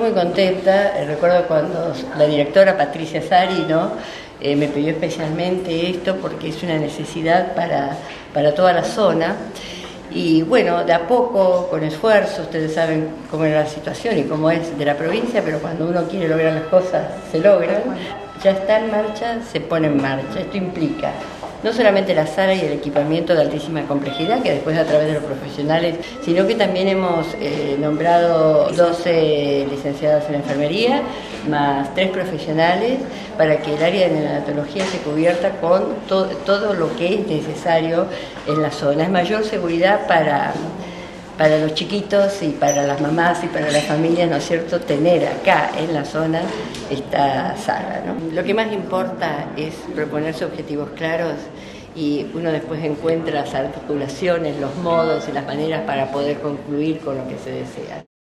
Muy contenta, recuerdo cuando la directora Patricia Sari, ¿no? Me pidió especialmente esto porque es una necesidad para toda la zona. Y bueno, de a poco, con esfuerzo, ustedes saben cómo era la situación y cómo es de la provincia, pero cuando uno quiere lograr las cosas, se logran. Ya está en marcha, se pone en marcha. Esto implica no solamente la sala y el equipamiento de altísima complejidad, que después a través de los profesionales, sino que también hemos nombrado 12 licenciados en enfermería, más 3 profesionales, para que el área de neonatología se cubierta con todo lo que es necesario en la zona. Es mayor seguridad para los chiquitos y para las mamás y para las familias, ¿no es cierto?, tener acá en la zona esta sala, ¿no? Lo que más importa es proponerse objetivos claros y uno después encuentra las articulaciones, los modos y las maneras para poder concluir con lo que se desea.